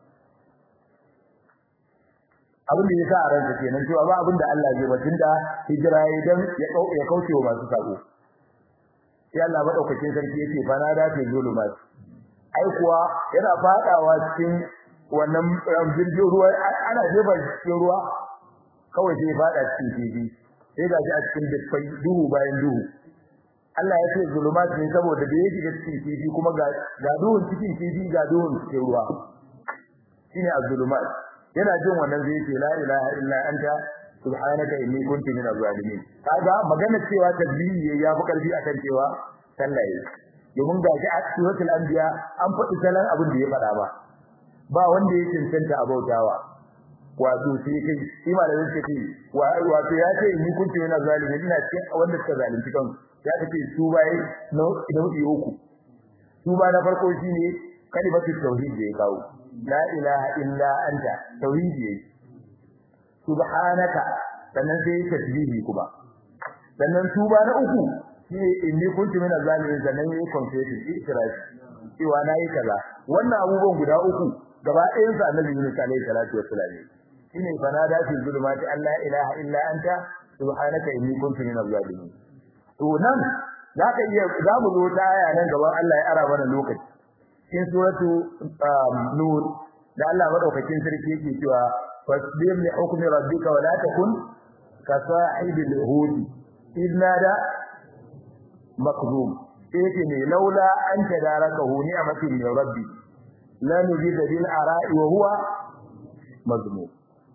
abin da yasa a ranka kenan cewa ba abin da Allah zai batun da hijira idan ya kauce wa masu sako sai Allah madaukakin sarki yake fa na dace zulumat ai kuwa yana fadawa cikin wannan jirgin ruwa ana jefa cikin ruwa kawai sai fada cikin kifi sai ga shi a cikin dukkan duhu bayan duhu Allah ya ce zulumat ne saboda da yake cikin kifi kuma ga duhun cikin kifi ga duhun cikin ruwa shine az-zulumat yana jin wannan zai ce la ilaha illa anta subhanaka inni kuntu minaz zalimin kaga magana cewa tasbihi ya fi karfi akan cewa sallaye domin ga shi a suratul anbiya an faɗi salan abin da ya faɗa ba wanda ya cancanta abautawa wato sai kai shi malamin sai kai wato ya ce ni kuntu yana zalimi ina ce wanda suka zalunci kan ya ce su bai nau'i uku su ba na farko shine kalimatu tauhid da ya kawo la ilaha illa anta tauhid ne subhanaka sannan sai tasbihi kuma sannan su ba na uku shine inni kuntu mina zalimin sannan yayi confession itiraf cewa nayi kaza wannan abubuwan guda uku gaba ɗayan sa annabi Yunus alaihi salatu wassalam shine fanada fi zulumati alla ilaha illa anta subhanaka inni kuntu minaz zalimin to nan zaka iya zamu zo ta aya nan gaban Allah ya ara mana lokaci cikin suratu nur da Allah madaukakin sarki yake cewa fasbir li hukmi rabbika wa la takun ka sahibil hud idnada makzum yake ne laula an tadarakahu ni'matin min rabbi la nujid bil ara'i wa huwa mazmum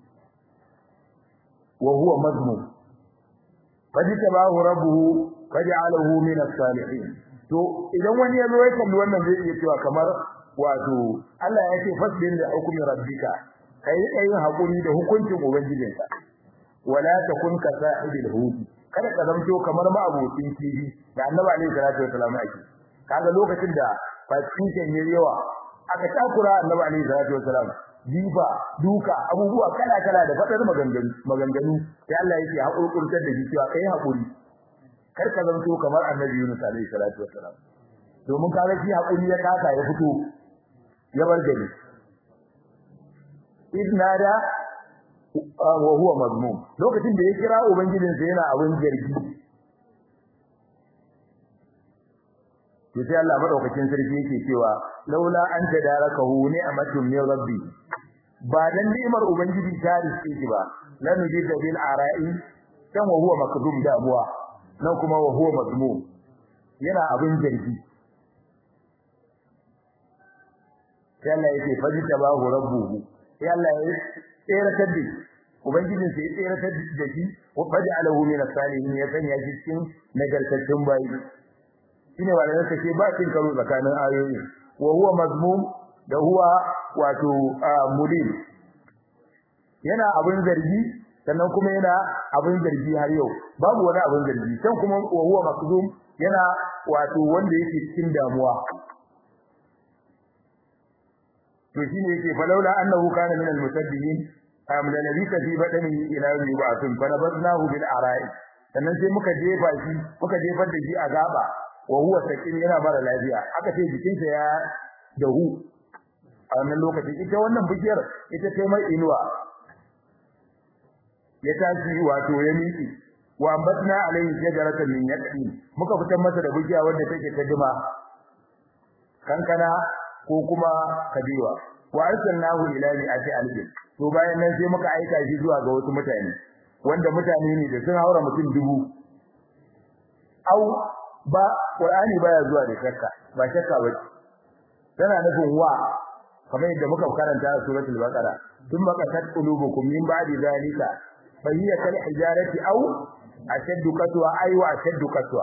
وهو مذموم فجتباه ربه فجعله من الصالحين to idan wani ya zo ya kalli wannan zai iya cewa kamar wato Allah ya ce fasbin da hukumi rabbika kai hakuri da hukuncin ubangijinka wala takun ka sahibil hud kada ka zamto kamar ma'abotin kifi da annabi alaihi salatu wasallam ake kaga lokacin da fasikin yayi yawa aka takura annabi alaihi salatu wasallam jifa duka abubuwa kala-kala da fadar maganganu sai Allah yake hakurkurtar da shi cewa kai hakuri kar ka zanto kamar annabi Yunus alaihi salatu wassalam domin kaga shi hakuri ya kasa ya fito ya bar gari idnada wa huwa mazmum lokacin da ya kira ubangijinsa yana abin zargi to sai Allah madaukakin sarki yake cewa laula an tadarakahu ni'matun min rabbi ba dan ni'mar ubangiji ta riske shi ba lan yujida bil ara'i dan wa huwa makdum damuwa nan kuma wa huwa mazmum yana abin zargi sai Allah yake fajita bahu rabbuhu sai Allah ya tsere taddi ubangijin sai ya tsere taddi da shi wa faj'alahu min as-salihin ya sanya shi cikin nagartattun bayi shine wanda yake ba cin karo tsakanin ayoyi wa huwa mazmum da huwa wato mudin yana abin zargi sannan kuma yana abin zargi har yau babu wani abin zargi can kuma wa huwa makzum yana wato wanda yake cikin damuwa to shine yake falaula annahu kana min al-musabbihin am la nabika fi badani ila yawmi ba'thun fa nabadnahu bil ara'i sannan sai muka jefar da shi a gaba wa huwa sakin yana mara lafiya aka ce jikinsa ya dahu a wannan lokacin ita wannan bishiyar ita kai mai inuwa ya tashi wato ya miki wa ambatna alayhi shajaratan min yaqin muka fitar masa da bishiya wanda take ta dima kankana ko kuma kabewa wa arsalnahu ila mi'ati alfin to bayan nan sai muka aika shi zuwa ga wasu mutane wanda mutane ne da sun haura mutum 1000 au ba qur'ani baya zuwa da shakka ba shakka ba tana nufin wa kamar yadda muka karanta a suratul baqara thumma qasat qulubukum min ba'di zalika fa hiya kal hijarati aw ashaddu qaswa ay wa ashaddu qaswa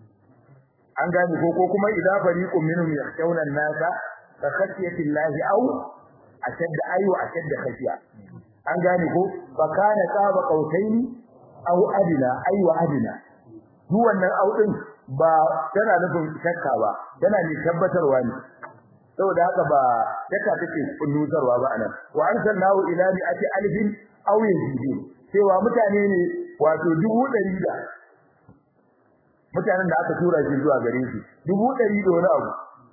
an gane ko kuma idza fariqun minhum yakhshawna an-nasa ka khashiyati llahi aw ashaddu ay wa ashaddu khashiya an gane ko fa kana qaba qautaini aw adina ay wa adina duk wannan audin ba tana nufin shakka ba tana ne tabbatarwa ne saboda haka ba shakka take kunnutarwa ba anan wa arsalnahu ila mi'ati alfin aw yazidin cewa mutane ne wato 100 da mutanen da aka tura shi zuwa gare shi 100 da wani abu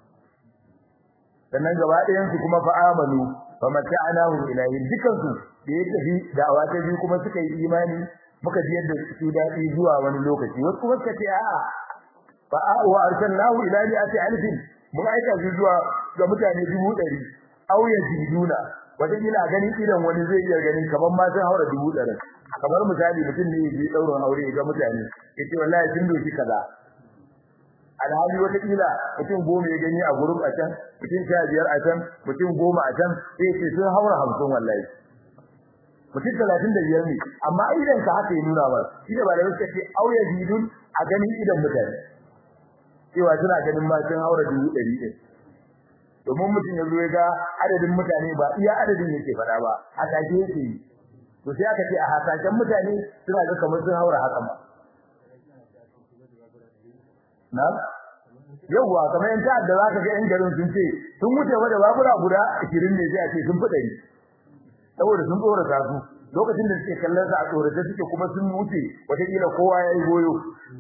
sannan gaba ɗayan su kuma fa amanu fa mata'anahu ilayhi dukan su da ya tafi da'awa ta biyu kuma suka yi imani muka ji yadda su dadi zuwa wani lokaci wasu kuma suka ce a'a fa wa arsalnahu ila mi'ati alfin mun aika shi zuwa ga mutane 100 aw yaziduna wajen ina ganin idan wani zai iya ganin kaman ma sun haura 100 kamar misali mutum ne ya je daurin aure ga mutane yace wallahi sun doki kaza alhali wata kila mutum 10 ya gani a gurin a can mutum 15 a can mutum 10 a can sai ce sun haura 50 wallahi mutum 35 ne amma idan ka haka ya nuna ba shi da malamai suka ce aw yazidun a ganin idan mutane cewa suna ganin ma sun haura 100 din domin mutum ya zo ya ga adadin mutane ba iya adadin yake fada ba a take yake yi to sai aka ce a hasashen mutane suna ga kamar sun haura haka ma na yawa kamar yan ta'adda za ka ga yan garin sun ce sun wuce wa da babura guda 20 ne sai a ce sun fi 100 saboda sun tsorata su lokacin da suke kallon sa a tsorata suke kuma sun wuce wata kila kowa ya yi goyo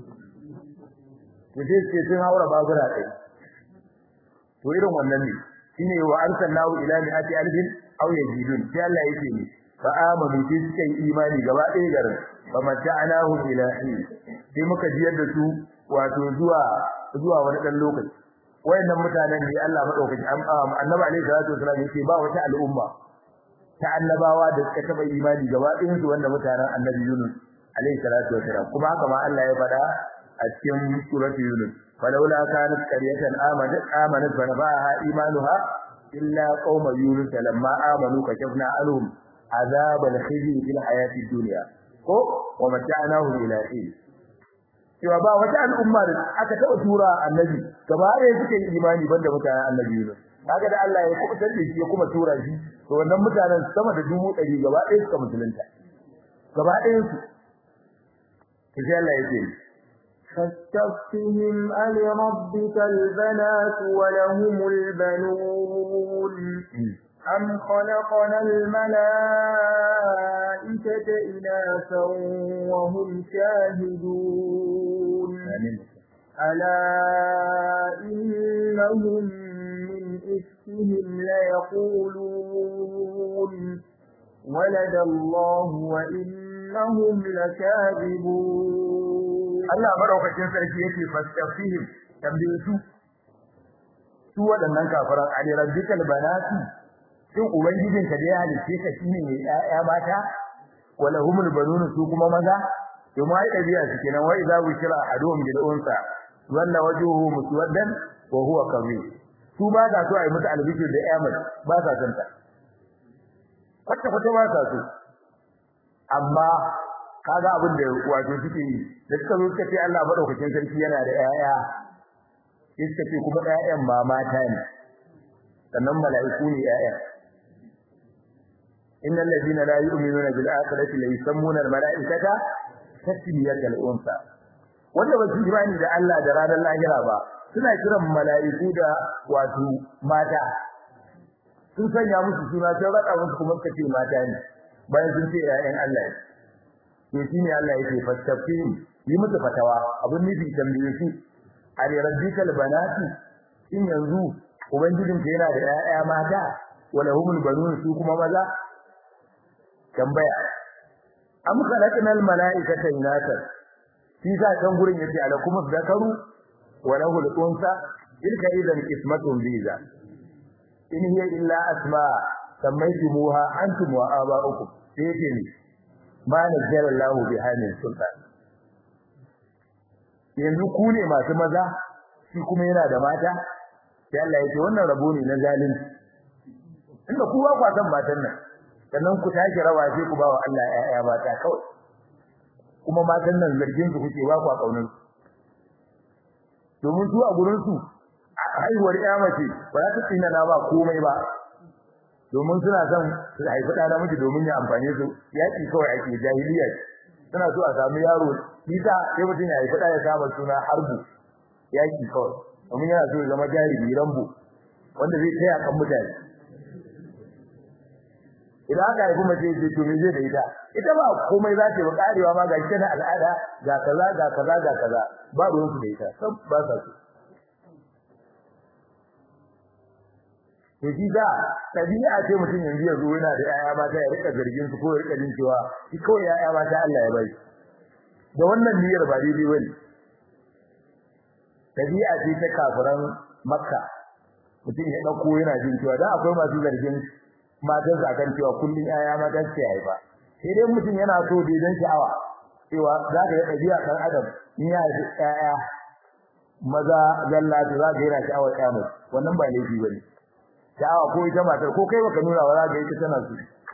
to sai ce sun haura babura ɗaya to irin wannan ne shine wa arsalnahu ila mi'ati alfin aw yazidun sai Allah yake ne fa amanu bi suka yi imani gaba ɗaya garin fa mata'anahu ila hin sai muka jiyar da su wato zuwa wani dan lokaci wayannan mutanen ne Allah madaukaki annabi alaihi salatu wasallam yake ba wata al'umma ta annabawa da suka taba imani gaba ɗayan su wanda mutanen annabi Yunus alaihi salatu wasallam kuma haka ma Allah ya faɗa a cikin suratul Yunus فلولا كانت قرية آمنت فنفعها إيمانها إلا قوم يونس لما آمنوا كشفنا عنهم عذاب الخزي في الحياة الدنيا ومتعناهم إلى حين cewa ba wata al'umma da aka taɓa tura annabi gaba ɗaya suke yi imani banda mutanen annabi Yunus kaga da Allah ya kubutar da shi ya kuma tura shi to wannan mutanen sama da 100 gaba ɗaya suka musulunta gaba ɗayan su sai Allah ya ce فاستفتهم ألربك البنات ولهم البنون أم خلقنا الملائكة إناثا وهم شاهدون ألا إنهم من إفكهم ليقولون ولد الله وإنهم لكاذبون Allah madaukakin sarki yake fastafihim tambaye su wadannan kafiran ali rabbikal banati shin ubangijin ka da ya halice ka shine ne ƴaƴa mata wala humul banun su kuma maza to mai dabi'a su kenan wai za ku kira adum bil unsa walla wajhuhu muswaddan wa huwa kabir su ba da su ai musu albishir da yamal ba sa santa kwata ba sa su amma kaga abin da wato suke yi da suka zo suka ce Allah madaukakin sarki yana da ƴaƴa suka ce kuma ƴaƴan ma mata ne sannan mala'iku ne ƴaƴan innal ladina la yu'minuna bil akhirati la yusammuna al mala'ikata tasmiyatal unsa wanda ba su imani da Allah da ranar lahira ba suna kiran mala'iku da wato mata sun sanya musu suna sai rada musu kuma suka ce mata ne bayan sun ce ƴaƴan Allah ne to shine Allah yake fastafi yi musu fatawa abin nufi tambaye su ali rabbikal banati in yanzu ubangijinka yana da ƴaƴa mata wala humul banun su kuma maza tambaya am khalaqnal malaikata inasa shi za kan gurin yace alakum zakaru wa lahul unsa tilka idan ismatun biza in hiya illa asma sammaytumuha antum wa aba'ukum yake ni ma nazzalallahu biha min sultan yanzu ku ne masu maza shi kuma yana da mata sai Allah yake wannan rabo ne na zalunci inda kowa kwatan matan nan sannan ku tashi rawa sai ku bawa Allah ƴaƴa mata kawai kuma matan nan zargin su kuke ba ku a kaunar domin su a gurin su haihuwar ƴa mace ba za ta tsina na ba komai ba domin suna son su haifi ɗa namiji domin ya amfane su yaki kawai ake jahiliya suna so a samu yaro bisa sai mutum ya haifi ɗa ya saba suna harbu yaki kawai domin yana so ya zama jarumi rambo wanda zai taya kan mutane idan aka haifi mace ce to me zai da ita ba komai za ta yi karewa ma ga shi na al'ada ga kaza ba ruwan su da ita sab ba sa su to shi da tabi'a ce mutum yanzu ya zo yana da yaya mata ya rika zargin su ko ya rika jin cewa shi kawai yaya mata Allah ya bai da wannan niyyar ba daidai bane tabi'a ce ta kafiran Makka mutum ya dauko yana jin cewa da akwai masu zargin matan sa kan cewa kullun yaya mata ce haifa sai dai mutum yana so da dan sha'awa cewa za ka yi tabi'a dan adam in ya haifi yaya maza zalla za ka yi sha'awar kyamar wannan ba laifi bane sha'awa ko ita matar ko kai baka nuna wala ga ita tana su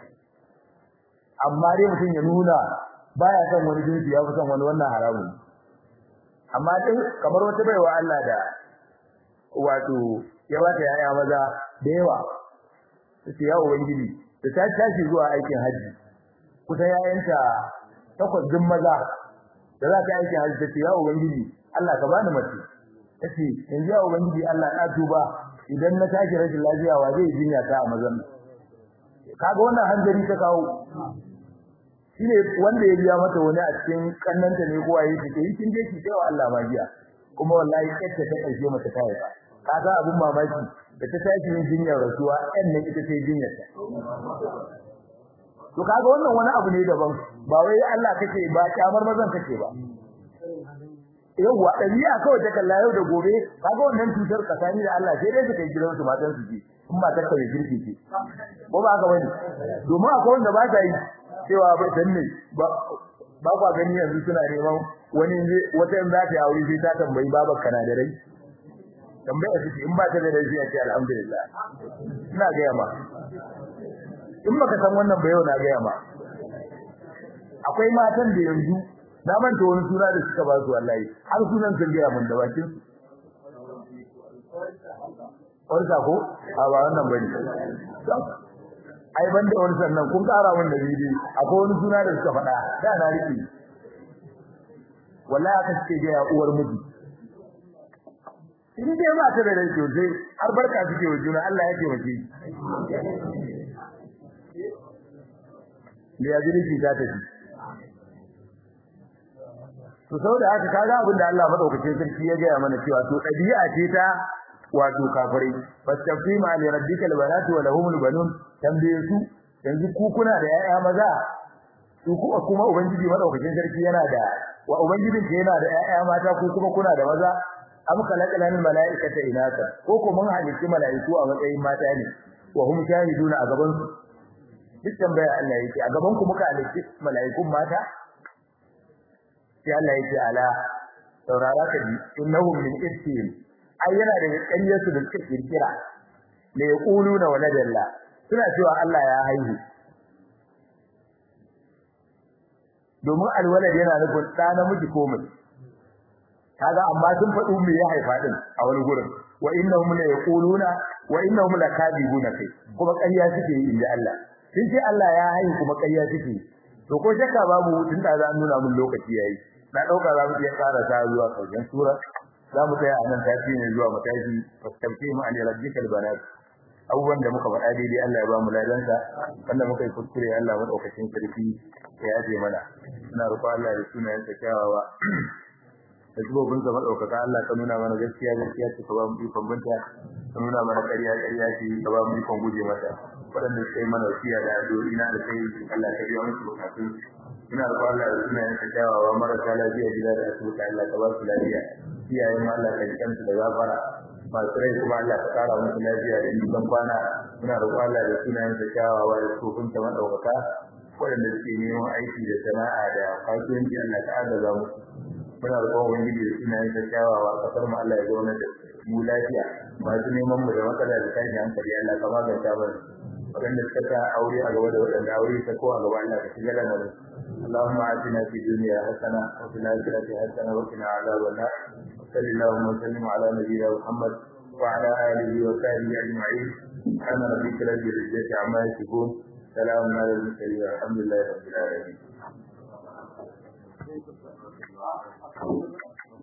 amma dai mutum ya nuna baya son wani jinsi ya fi son wani wannan haramun amma dai kamar wata baiwa Allah da wato ya bata yaya maza da yawa sai ya ubangiji da ta tashi zuwa aikin haji kusa yayanta takwas din maza da za ta aikin haji ta ce ya ubangiji Allah ka bani mace tace yanzu ya ubangiji Allah na tuba idan na tashi rashin lafiya wa zai jinya ta a mazan kaga wannan hanzari ta kawo shine wanda ya biya mata wani a cikin kannanta ne ko waye take yi kin je ki sai wa Allah magiya kuma wallahi kacce ta karshe mata ta yi kaga abun mamaki da ta tashi yin jinyar rasuwa ɗan nan ita ce jinyar ta to kaga wannan wani abu ne daban ba wai Allah kake ba kyamar mazan kake ba yawa dabi'a kawai ta kalla yau da gobe kaga wannan cutar kasani da Allah sai dai su kai gidan su matan su ji in ba ta kai girki ce ko ba ga wani domin akwai wanda ba ta yi cewa ba danne ba kwa gani yanzu suna neman wani wata in za ta aure sai ta tambayi babar kana da rai tambaya su in ba ta da rai sai ce alhamdulillah ina ga yamma in baka san wannan ba yau na ga yamma akwai matan da yanzu na manta wani suna da suka ba su wallahi har sunan sun ga mun da bakin orsa ko a ba wannan bane ai banda wani sannan kun kara mun da bibi akwai wani suna da suka faɗa da na riki wallahi aka ce ga uwar miji in dai ba ta da rai sosai har barka suke wa juna Allah ya taimake ne ya jiri ta tafi to saboda haka kaga abin da Allah madaukakin sarki ya ga mana cewa to dabi'a ce ta wato kafirai fastaqima li rabbikal banatu wa lahumul banun tambaye su yanzu ku kuna da yaya maza su kuma ubangiji madaukakin sarki yana da wa ubangijin ke yana da yaya mata ku kuma kuna da maza am khalaqal malaikata inasa ko ko mun halitta malaiku a matsayin mata ne wa hum shahiduna a gaban su duk tambaya Allah yake a gaban ku muka halitta malaikun mata sai Allah yake ala saurara ka ji innahum min ifkihim ai yana da ƙaryarsu da suka kirkira la yaquluna waladalla suna cewa Allah ya haihu domin alwalad yana nufin da namiji ko mace kaga amma sun faɗu me ya haifa din a wani gurin wa innahum la yaquluna wa innahum la kadibuna kai kuma ƙarya suke yi inda Allah sun ce Allah ya haihu kuma ƙarya suke to ko shakka babu tun da za nuna mun lokaci yayi na dauka za mu iya tsara ta zuwa karshen sura za mu tsaya anan tafi ne zuwa matashi fastamtimu an rabbikal banat abubuwan da muka faɗa daidai Allah ya ba mu ladansa wanda muka yi kuskure Allah madaukakin sarki ya yaje mana ina roƙon Allah da sunayen sa kyawawa da zubobin sa madaukaka Allah ka nuna mana gaskiya gaskiya ce ka ba mu ikon binta ka nuna mana ƙarya ƙarya ce ka ba mu ikon guje mata waɗanda suka yi mana wasiya da addu'o'i na da sai Allah ka biya musu bukatun ina roƙon Allah da sunayen sa kyawawa marasa lafiya gida da asibiti Allah ka ba su lafiya iyayen mu Allah ka ji kansu da gafara masu rai kuma Allah ka kara musu lafiya da nisan kwana muna roƙon Allah da sunayen sa kyawawa da tsofin ta madaukaka waɗanda suke neman aiki da sana'a da kasuwanci Allah ka agaza musu muna roƙon ubangiji da sunayen sa kyawawa kasar mu Allah ya zauna da mu lafiya masu neman mu da matsala da tashin hankali Allah ka maganta mana waɗanda suka ta aure a gaba da waɗanda aure ta ko a gaba Allah ka shiga lamarin اللهم آتنا في الدنيا حسنة وفي الآخرة حسنة وقنا عذاب النار وصلى اللهم وسلم على نبينا محمد وعلى آله وصحبه أجمعين سبحان ربك رب العزة عما يصفون سلام على المرسلين والحمد لله رب العالمين